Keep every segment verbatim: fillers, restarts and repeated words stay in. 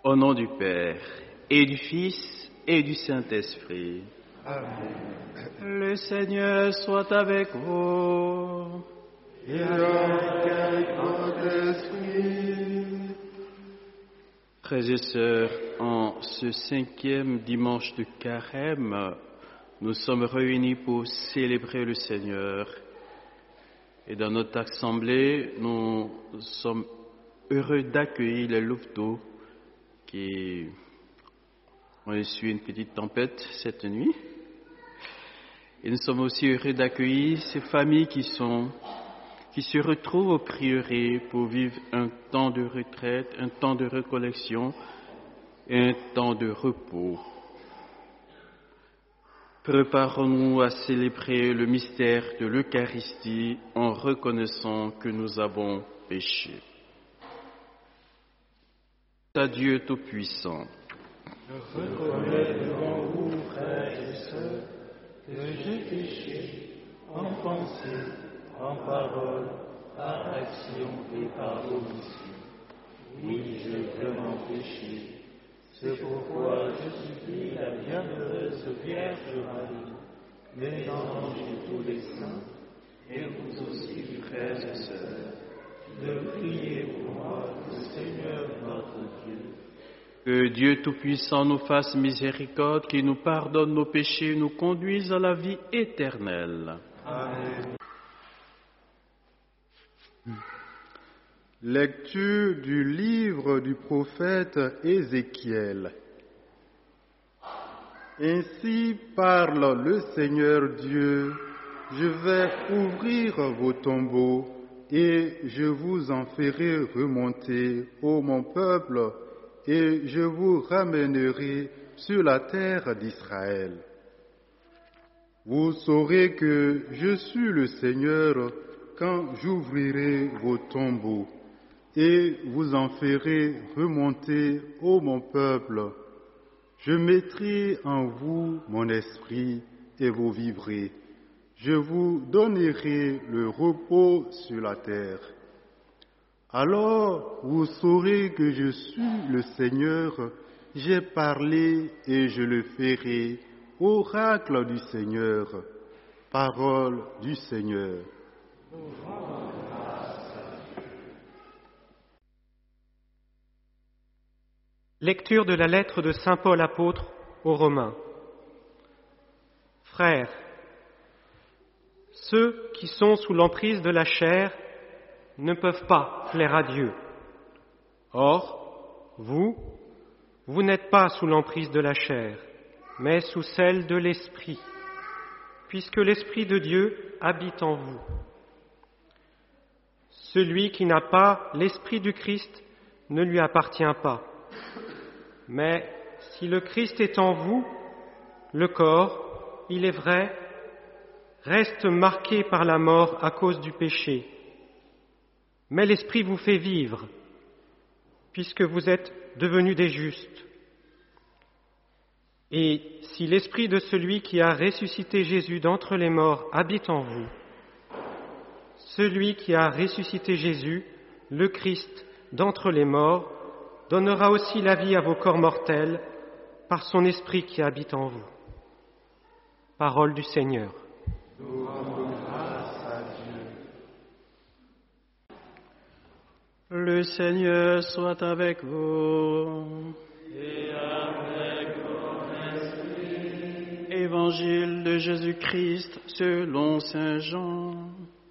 Au nom du Père, et du Fils, et du Saint-Esprit. Amen. Le Seigneur soit avec vous. Et avec votre esprit. Frères et sœurs, en ce cinquième dimanche de Carême, nous sommes réunis pour célébrer le Seigneur. Et dans notre assemblée, nous sommes heureux d'accueillir les louveteaux qui ont essuyé une petite tempête cette nuit. Et nous sommes aussi heureux d'accueillir ces familles qui sont, qui se retrouvent au prieuré pour vivre un temps de retraite, un temps de recollection et un temps de repos. Préparons-nous à célébrer le mystère de l'Eucharistie en reconnaissant que nous avons péché. À Dieu Tout-Puissant. Je reconnais devant vous, frères et sœurs, que j'ai péché en pensée, en parole, par action et par omission. Oui, j'ai vraiment péché. C'est pourquoi je supplie la bienheureuse Vierge Marie, les anges et tous les saints, et vous aussi, frères et sœurs, de prier pour moi, le Seigneur notre Dieu. Que Dieu Tout-Puissant nous fasse miséricorde, qu'il nous pardonne nos péchés et nous conduise à la vie éternelle. Amen. Lecture du livre du prophète Ézéchiel. Ainsi parle le Seigneur Dieu, je vais ouvrir vos tombeaux et je vous en ferai remonter, ô mon peuple, et je vous ramènerai sur la terre d'Israël. Vous saurez que je suis le Seigneur quand j'ouvrirai vos tombeaux et vous en ferai remonter, ô mon peuple. Je mettrai en vous mon esprit et vous vivrez. Je vous donnerai le repos sur la terre. Alors vous saurez que je suis le Seigneur, j'ai parlé et je le ferai, oracle du Seigneur, parole du Seigneur. Lecture de la lettre de saint Paul apôtre aux Romains. Frères, ceux qui sont sous l'emprise de la chair ne peuvent pas plaire à Dieu. Or, vous, vous n'êtes pas sous l'emprise de la chair, mais sous celle de l'Esprit, puisque l'Esprit de Dieu habite en vous. Celui qui n'a pas l'Esprit du Christ ne lui appartient pas. Mais si le Christ est en vous, le corps, il est vrai, reste marqué par la mort à cause du péché. Mais l'Esprit vous fait vivre, puisque vous êtes devenus des justes. Et si l'Esprit de celui qui a ressuscité Jésus d'entre les morts habite en vous, celui qui a ressuscité Jésus, le Christ, d'entre les morts, donnera aussi la vie à vos corps mortels par son Esprit qui habite en vous. Parole du Seigneur. Nous rendons grâce à Dieu. Le Seigneur soit avec vous. Et avec ton esprit. Évangile de Jésus-Christ selon saint Jean.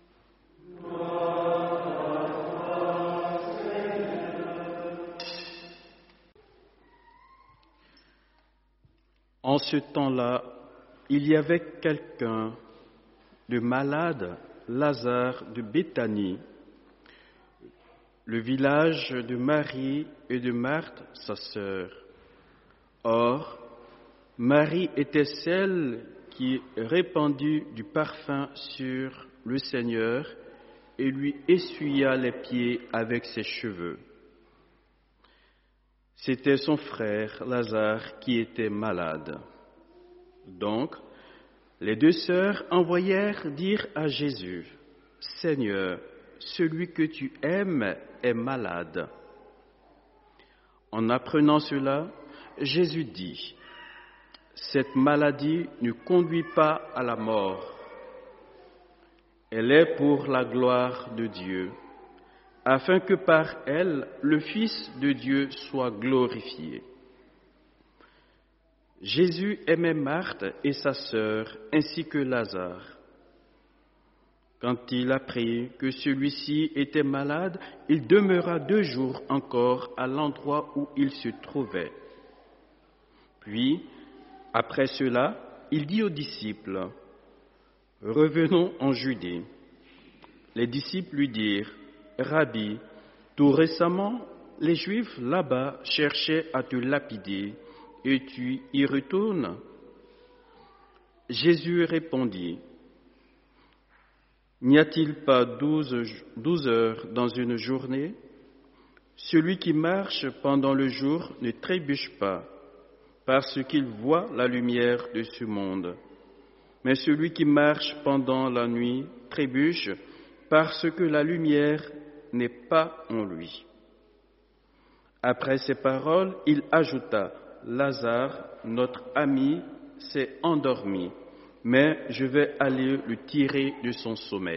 En ce temps-là, il y avait quelqu'un de malade, Lazare de Béthanie, le village de Marie et de Marthe, sa sœur. Or, Marie était celle qui répandit du parfum sur le Seigneur et lui essuya les pieds avec ses cheveux. C'était son frère Lazare qui était malade. Donc, les deux sœurs envoyèrent dire à Jésus, « Seigneur, celui que tu aimes est malade. » En apprenant cela, Jésus dit, « Cette maladie ne conduit pas à la mort. Elle est pour la gloire de Dieu, afin que par elle, le Fils de Dieu soit glorifié. » Jésus aimait Marthe et sa sœur, ainsi que Lazare. Quand il apprit que celui-ci était malade, il demeura deux jours encore à l'endroit où il se trouvait. Puis, après cela, il dit aux disciples, « Revenons en Judée. » Les disciples lui dirent, « Rabbi, tout récemment, les Juifs là-bas cherchaient à te lapider, et tu y retournes ?» Jésus répondit, « N'y a-t-il pas douze, douze heures dans une journée? Celui qui marche pendant le jour ne trébuche pas, parce qu'il voit la lumière de ce monde. Mais celui qui marche pendant la nuit trébuche, parce que la lumière n'est pas en lui. » Après ces paroles, il ajouta, « Lazare, notre ami, s'est endormi, mais je vais aller le tirer de son sommeil. »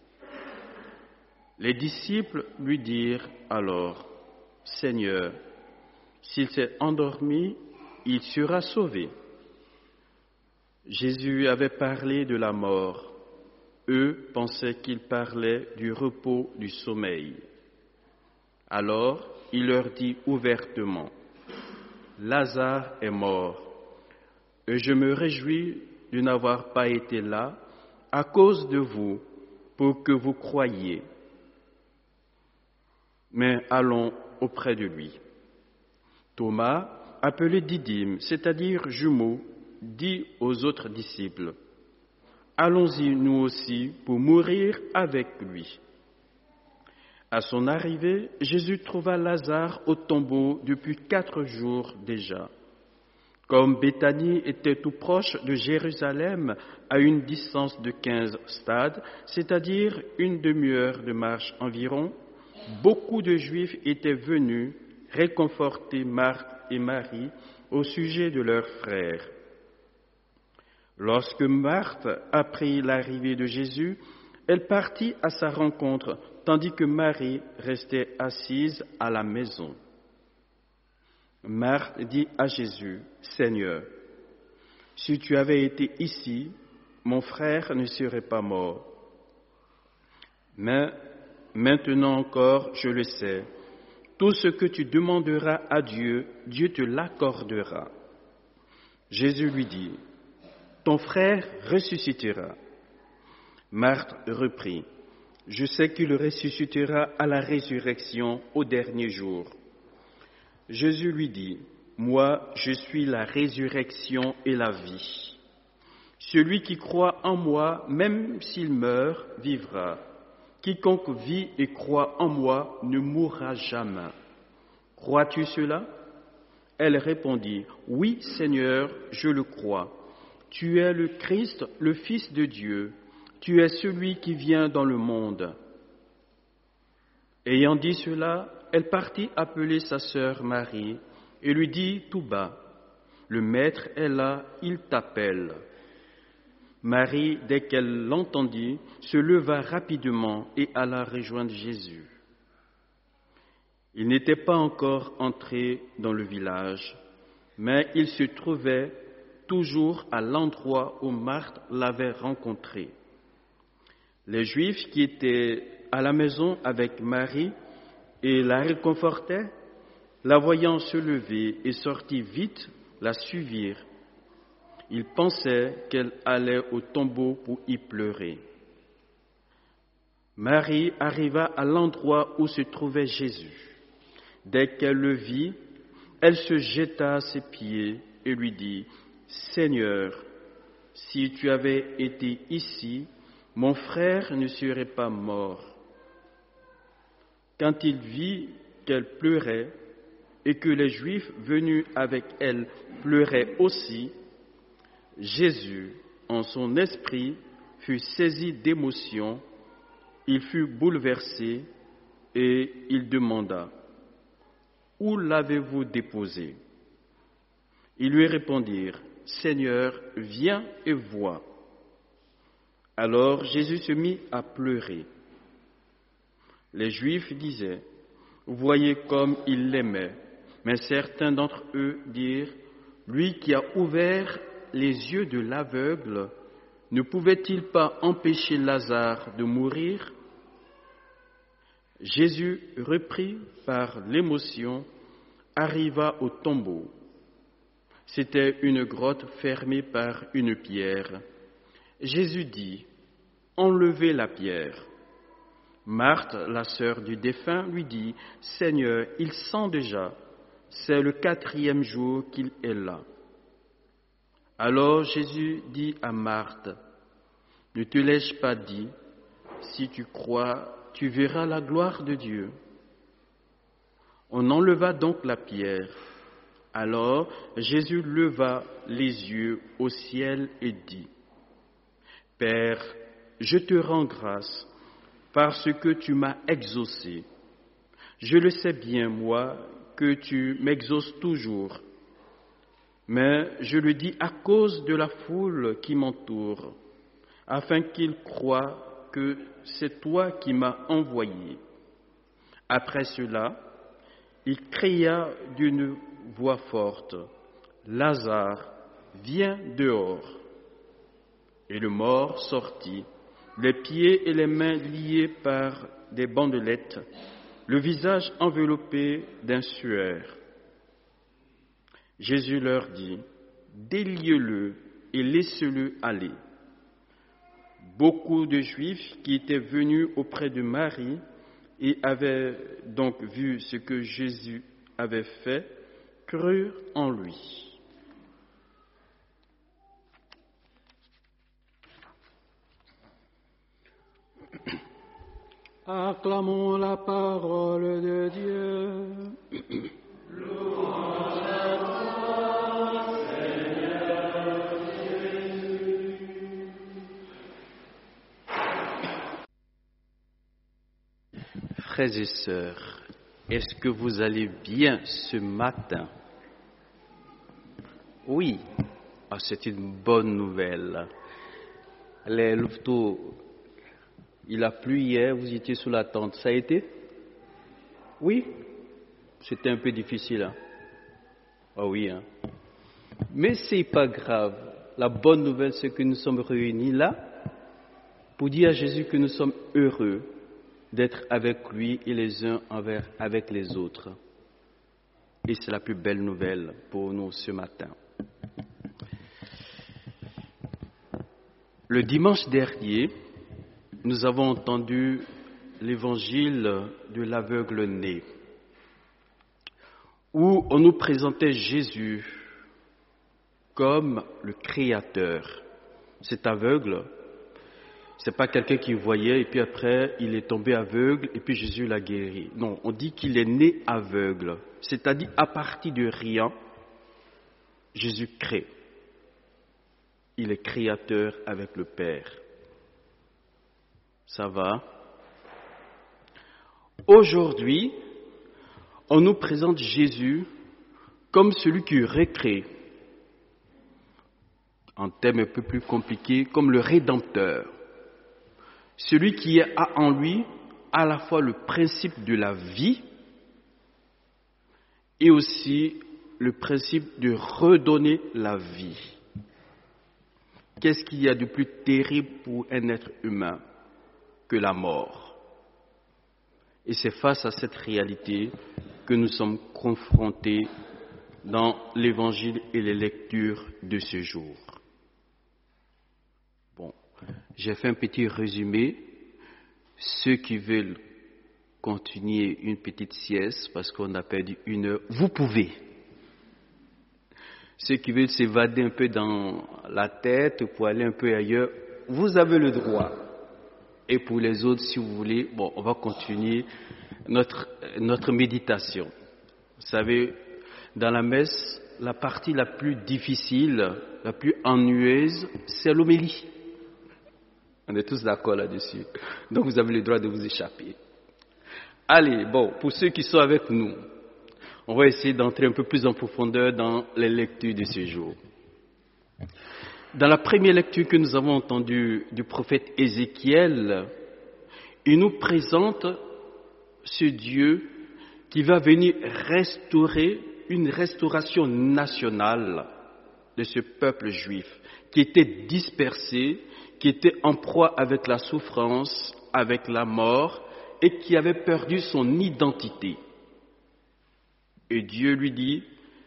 Les disciples lui dirent alors, « Seigneur, s'il s'est endormi, il sera sauvé. » Jésus avait parlé de la mort. Eux pensaient qu'il parlait du repos du sommeil. Alors il leur dit ouvertement, « Lazare est mort, et je me réjouis de n'avoir pas été là à cause de vous, pour que vous croyiez. Mais allons auprès de lui. » Thomas, appelé Didyme, c'est-à-dire jumeau, dit aux autres disciples, « Allons-y nous aussi pour mourir avec lui. » À son arrivée, Jésus trouva Lazare au tombeau depuis quatre jours déjà. Comme Béthanie était tout proche de Jérusalem, à une distance de quinze stades, c'est-à-dire une demi-heure de marche environ, beaucoup de Juifs étaient venus réconforter Marthe et Marie au sujet de leur frère. Lorsque Marthe apprit l'arrivée de Jésus, elle partit à sa rencontre, tandis que Marie restait assise à la maison. Marthe dit à Jésus, « Seigneur, si tu avais été ici, mon frère ne serait pas mort. Mais maintenant encore, je le sais, tout ce que tu demanderas à Dieu, Dieu te l'accordera. » Jésus lui dit, « Ton frère ressuscitera. » Marthe reprit, « Je sais qu'il ressuscitera à la résurrection au dernier jour. » Jésus lui dit, « Moi, je suis la résurrection et la vie. Celui qui croit en moi, même s'il meurt, vivra. Quiconque vit et croit en moi ne mourra jamais. Crois-tu cela ?» Elle répondit, « Oui, Seigneur, je le crois. Tu es le Christ, le Fils de Dieu. Tu es celui qui vient dans le monde. » Ayant dit cela, elle partit appeler sa sœur Marie et lui dit tout bas, « Le Maître est là, il t'appelle. » Marie, dès qu'elle l'entendit, se leva rapidement et alla rejoindre Jésus. Il n'était pas encore entré dans le village, mais il se trouvait toujours à l'endroit où Marthe l'avait rencontré. Les Juifs qui étaient à la maison avec Marie et la réconfortaient, la voyant se lever et sortir vite, la suivirent. Ils pensaient qu'elle allait au tombeau pour y pleurer. Marie arriva à l'endroit où se trouvait Jésus. Dès qu'elle le vit, elle se jeta à ses pieds et lui dit, « Seigneur, si tu avais été ici, mon frère ne serait pas mort. » Quand il vit qu'elle pleurait et que les Juifs venus avec elle pleuraient aussi, Jésus, en son esprit, fut saisi d'émotion, il fut bouleversé et il demanda, où l'avez-vous déposé? Ils lui répondirent, Seigneur, viens et vois. Alors Jésus se mit à pleurer. Les Juifs disaient, voyez comme il l'aimait. Mais certains d'entre eux dirent, lui qui a ouvert les yeux de l'aveugle, ne pouvait-il pas empêcher Lazare de mourir? Jésus, repris par l'émotion, arriva au tombeau. C'était une grotte fermée par une pierre. Jésus dit, enlevez la pierre. Marthe, la sœur du défunt, lui dit, Seigneur, il sent déjà, c'est le quatrième jour qu'il est là. Alors Jésus dit à Marthe, ne te l'ai-je pas dit, si tu crois, tu verras la gloire de Dieu. On enleva donc la pierre. Alors Jésus leva les yeux au ciel et dit, Père, je te rends grâce parce que tu m'as exaucé. Je le sais bien, moi, que tu m'exauces toujours. Mais je le dis à cause de la foule qui m'entoure, afin qu'ils croient que c'est toi qui m'as envoyé. Après cela, il cria d'une voix forte, Lazare, viens dehors. Et le mort sortit, les pieds et les mains liés par des bandelettes, le visage enveloppé d'un suaire. Jésus leur dit, déliez-le et laissez-le aller. Beaucoup de Juifs qui étaient venus auprès de Marie et avaient donc vu ce que Jésus avait fait, crurent en lui. Acclamons la parole de Dieu. Louange à toi, Seigneur Jésus. Frères et sœurs, est-ce que vous allez bien ce matin? Oui, ah, c'est une bonne nouvelle. Les louveteaux, il a plu hier, vous étiez sous la tente, ça a été? Oui, c'était un peu difficile. Hein? Ah oui, hein? Mais c'est pas grave. La bonne nouvelle, c'est que nous sommes réunis là pour dire à Jésus que nous sommes heureux d'être avec lui et les uns envers avec les autres. Et c'est la plus belle nouvelle pour nous ce matin. Le dimanche dernier, nous avons entendu l'évangile de l'aveugle né, où on nous présentait Jésus comme le Créateur. Cet aveugle, c'est pas quelqu'un qui voyait et puis après il est tombé aveugle et puis Jésus l'a guéri. Non, on dit qu'il est né aveugle, c'est-à-dire à partir de rien, Jésus crée. Il est créateur avec le Père. Ça va? Aujourd'hui, on nous présente Jésus comme celui qui recrée, en termes un peu plus compliqués, comme le Rédempteur. Celui qui a en lui à la fois le principe de la vie et aussi le principe de redonner la vie. Qu'est-ce qu'il y a de plus terrible pour un être humain que la mort? Et c'est face à cette réalité que nous sommes confrontés dans l'Évangile et les lectures de ce jour. Bon, j'ai fait un petit résumé. Ceux qui veulent continuer une petite sieste parce qu'on a perdu une heure, vous pouvez. Ceux qui veulent s'évader un peu dans la tête pour aller un peu ailleurs, vous avez le droit. Et pour les autres, si vous voulez, bon, on va continuer notre, notre méditation. Vous savez, dans la messe, la partie la plus difficile, la plus ennuyeuse, c'est l'homélie. On est tous d'accord là-dessus. Donc vous avez le droit de vous échapper. Allez, bon, pour ceux qui sont avec nous, On va essayer d'entrer un peu plus en profondeur dans les lectures de ce jour. Dans la première lecture que nous avons entendue du prophète Ézéchiel, il nous présente ce Dieu qui va venir restaurer une restauration nationale de ce peuple juif qui était dispersé, qui était en proie avec la souffrance, avec la mort et qui avait perdu son identité. Et Dieu lui dit,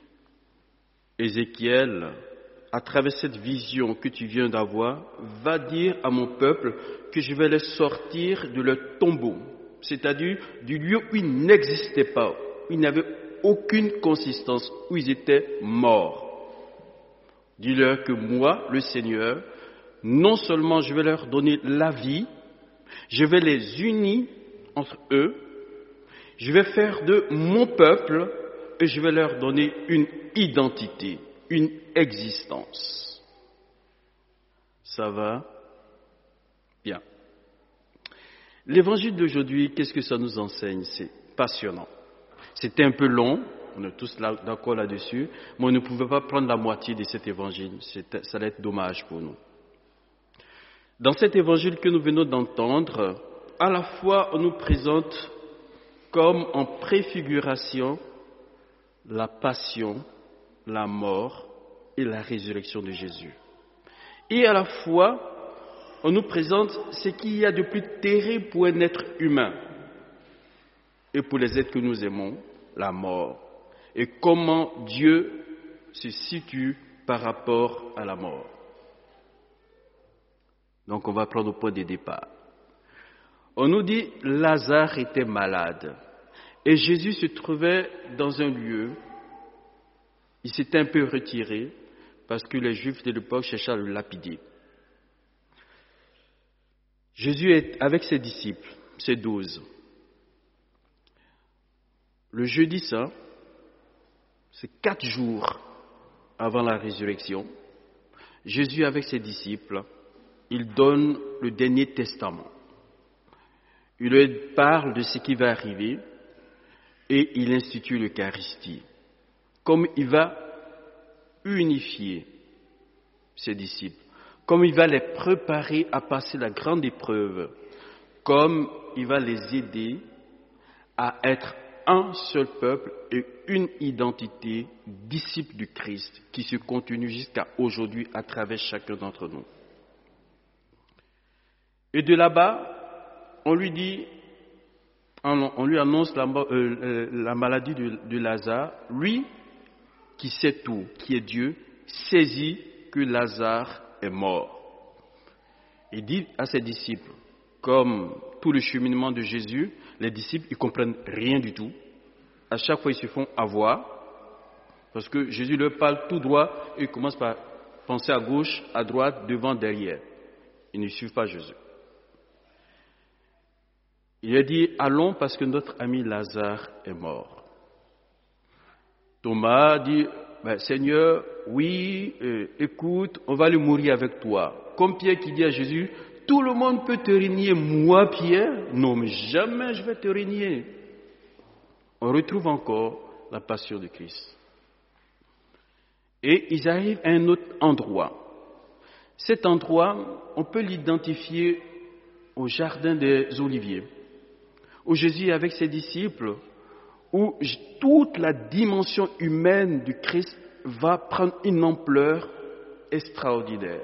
Ézéchiel, à travers cette vision que tu viens d'avoir, va dire à mon peuple que je vais les sortir de leur tombeau, c'est-à-dire du lieu où ils n'existaient pas, où ils n'avaient aucune consistance, où ils étaient morts. Dis-leur que moi, le Seigneur, non seulement je vais leur donner la vie, je vais les unir entre eux, je vais faire de mon peuple et je vais leur donner une identité, une existence. Ça va? Bien. L'évangile d'aujourd'hui, qu'est-ce que ça nous enseigne? C'est passionnant. C'était un peu long, on est tous là, d'accord là-dessus, mais on ne pouvait pas prendre la moitié de cet évangile. C'était, ça allait être dommage pour nous. Dans cet évangile que nous venons d'entendre, à la fois on nous présente comme en préfiguration la passion, la mort et la résurrection de Jésus. Et à la fois, on nous présente ce qu'il y a de plus terrible pour un être humain et pour les êtres que nous aimons, la mort. Et comment Dieu se situe par rapport à la mort. Donc on va prendre au point de départ. On nous dit Lazare était malade et Jésus se trouvait dans un lieu. Il s'était un peu retiré parce que les Juifs de l'époque cherchaient à le lapider. Jésus est avec ses disciples, ses douze. Le jeudi saint, c'est quatre jours avant la résurrection. Jésus avec ses disciples, il donne le dernier testament. Il leur parle de ce qui va arriver et il institue l'Eucharistie. Comme il va unifier ses disciples, comme il va les préparer à passer la grande épreuve, comme il va les aider à être un seul peuple et une identité, disciples du Christ, qui se continue jusqu'à aujourd'hui à travers chacun d'entre nous. Et de là-bas, on lui dit, on lui annonce la, euh, la maladie de, de Lazare. Lui, qui sait tout, qui est Dieu, saisit que Lazare est mort. Il dit à ses disciples, comme tout le cheminement de Jésus, les disciples, ils comprennent rien du tout. À chaque fois, ils se font avoir, parce que Jésus leur parle tout droit et ils commencent par penser à gauche, à droite, devant, derrière. Ils ne suivent pas Jésus. Il a dit, allons parce que notre ami Lazare est mort. Thomas dit, ben, Seigneur, oui, euh, écoute, on va le mourir avec toi. Comme Pierre qui dit à Jésus, tout le monde peut te régner, moi Pierre, non mais jamais je vais te régner. On retrouve encore la passion de Christ. Et ils arrivent à un autre endroit. Cet endroit, on peut l'identifier au jardin des Oliviers, où Jésus est avec ses disciples, où toute la dimension humaine du Christ va prendre une ampleur extraordinaire.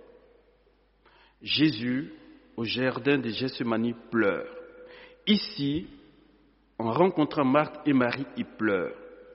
Jésus, au jardin de Gethsémani, pleure. Ici, en rencontrant Marthe et Marie, il pleure.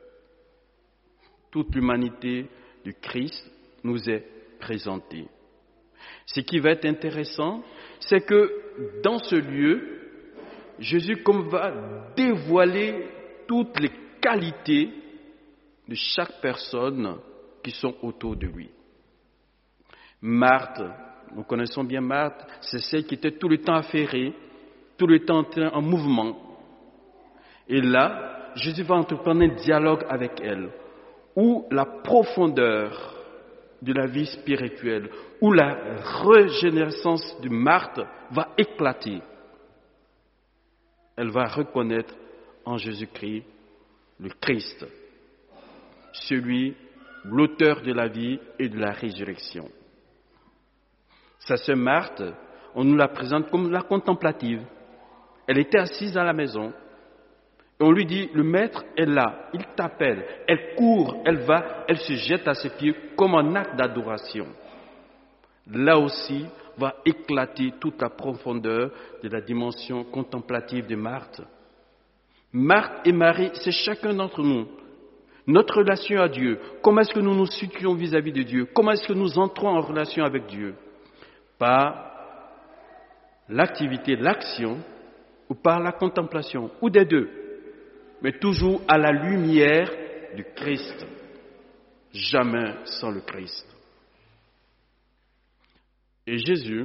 Toute l'humanité du Christ nous est présentée. Ce qui va être intéressant, c'est que dans ce lieu, Jésus comme va dévoiler toutes les qualités de chaque personne qui sont autour de lui. Marthe, nous connaissons bien Marthe, c'est celle qui était tout le temps affairée, tout le temps en mouvement. Et là, Jésus va entreprendre un dialogue avec elle, où la profondeur de la vie spirituelle, où la régénérescence de Marthe va éclater. Elle va reconnaître en Jésus-Christ le Christ, celui, l'auteur de la vie et de la résurrection. Sa sœur Marthe, on nous la présente comme la contemplative. Elle était assise à la maison. Et on lui dit, le maître est là, il t'appelle. Elle court, elle va, elle se jette à ses pieds comme un acte d'adoration. Là aussi va éclater toute la profondeur de la dimension contemplative de Marthe. Marthe et Marie, c'est chacun d'entre nous. Notre relation à Dieu, comment est-ce que nous nous situons vis-à-vis de Dieu? Comment est-ce que nous entrons en relation avec Dieu? Par l'activité, l'action, ou par la contemplation, ou des deux, mais toujours à la lumière du Christ, jamais sans le Christ. Et Jésus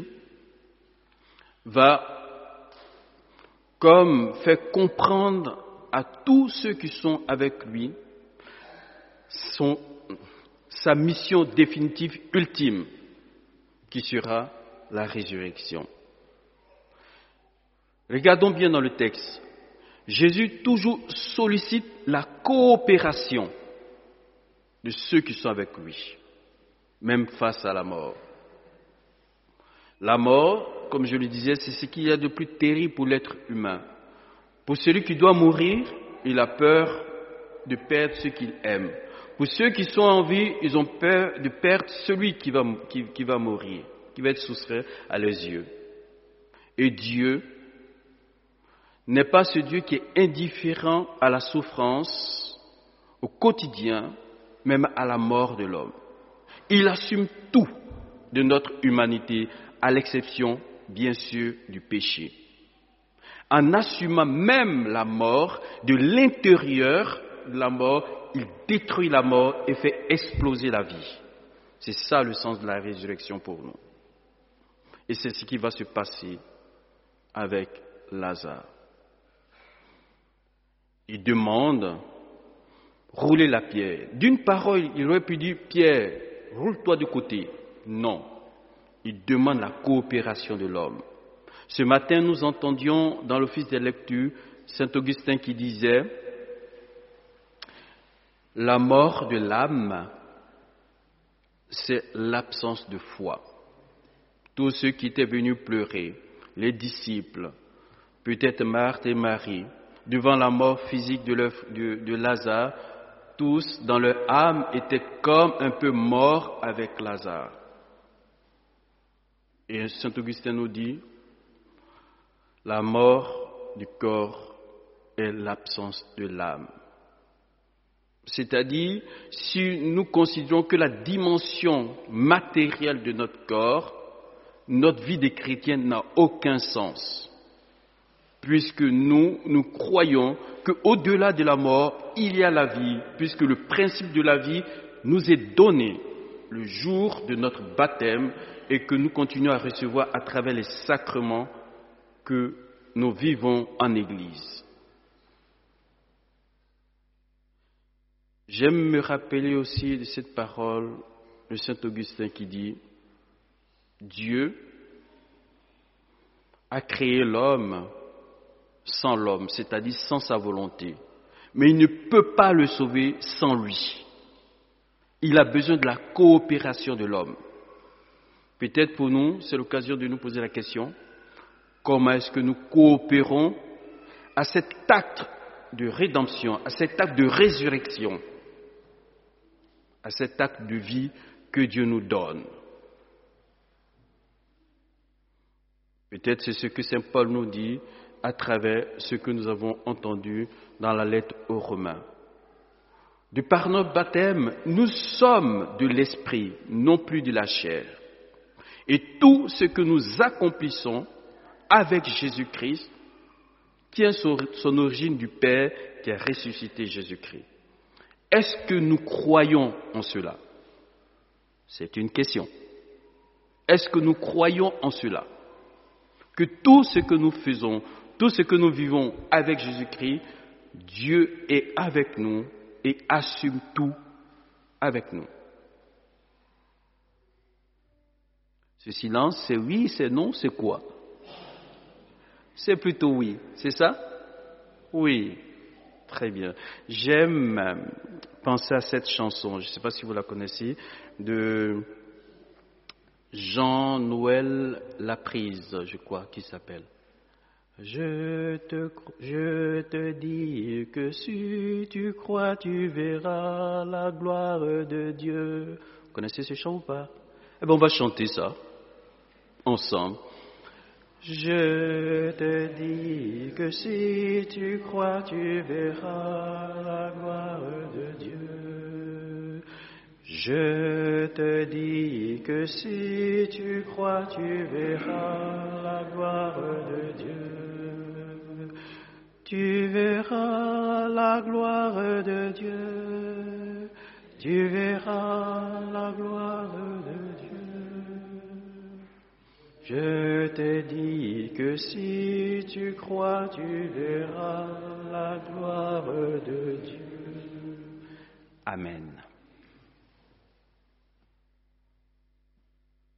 va, comme faire comprendre à tous ceux qui sont avec lui, son, sa mission définitive ultime, qui sera la résurrection. Regardons bien dans le texte. Jésus toujours sollicite la coopération de ceux qui sont avec lui, même face à la mort. La mort, comme je le disais, c'est ce qu'il y a de plus terrible pour l'être humain. Pour celui qui doit mourir, il a peur de perdre ce qu'il aime. Pour ceux qui sont en vie, ils ont peur de perdre celui qui va, qui, qui va mourir, qui va être soustrait à leurs yeux. Et Dieu n'est pas ce Dieu qui est indifférent à la souffrance, au quotidien, même à la mort de l'homme. Il assume tout de notre humanité, à l'exception, bien sûr, du péché. En assumant même la mort, de l'intérieur de la mort, il détruit la mort et fait exploser la vie. C'est ça le sens de la résurrection pour nous. Et c'est ce qui va se passer avec Lazare. Il demande, roulez la pierre. D'une parole, il aurait pu dire, Pierre, roule-toi de côté. Non. Il demande la coopération de l'homme. Ce matin, nous entendions dans l'office des lectures Saint Augustin qui disait, la mort de l'âme, c'est l'absence de foi. Tous ceux qui étaient venus pleurer, les disciples, peut-être Marthe et Marie, devant la mort physique de, leur, de, de Lazare, tous dans leur âme étaient comme un peu morts avec Lazare. Et Saint Augustin nous dit, la mort du corps est l'absence de l'âme. C'est-à-dire, si nous considérons que la dimension matérielle de notre corps, notre vie de chrétien n'a aucun sens. Puisque nous, nous croyons qu'au-delà de la mort, il y a la vie, puisque le principe de la vie nous est donné le jour de notre baptême et que nous continuons à recevoir à travers les sacrements que nous vivons en Église. J'aime me rappeler aussi de cette parole de Saint Augustin qui dit « Dieu a créé l'homme sans l'homme, c'est-à-dire sans sa volonté. Mais il ne peut pas le sauver sans lui. Il a besoin de la coopération de l'homme. » Peut-être pour nous, c'est l'occasion de nous poser la question, comment est-ce que nous coopérons à cet acte de rédemption, à cet acte de résurrection, à cet acte de vie que Dieu nous donne. Peut-être c'est ce que Saint Paul nous dit à travers ce que nous avons entendu dans la lettre aux Romains. De par notre baptême, nous sommes de l'esprit, non plus de la chair. Et tout ce que nous accomplissons avec Jésus-Christ tient son origine du Père qui a ressuscité Jésus-Christ. Est-ce que nous croyons en cela? C'est une question. Est-ce que nous croyons en cela? Que tout ce que nous faisons, tout ce que nous vivons avec Jésus-Christ, Dieu est avec nous et assume tout avec nous. Ce silence, c'est oui, c'est non, c'est quoi? C'est plutôt oui, c'est ça? Oui. Très bien. J'aime penser à cette chanson, je ne sais pas si vous la connaissez, de Jean-Noël Laprise, je crois, qui s'appelle. Je te, je te dis que si tu crois, tu verras la gloire de Dieu. Vous connaissez ce chant ou pas? Eh bien, on va chanter ça, ensemble. Je te dis que si tu crois, tu verras la gloire de Dieu. Je te dis que si tu crois, tu verras la gloire de Dieu. Tu verras la gloire de Dieu. Tu verras la gloire de Dieu. Je te dis que si tu crois, tu verras la gloire de Dieu. Amen.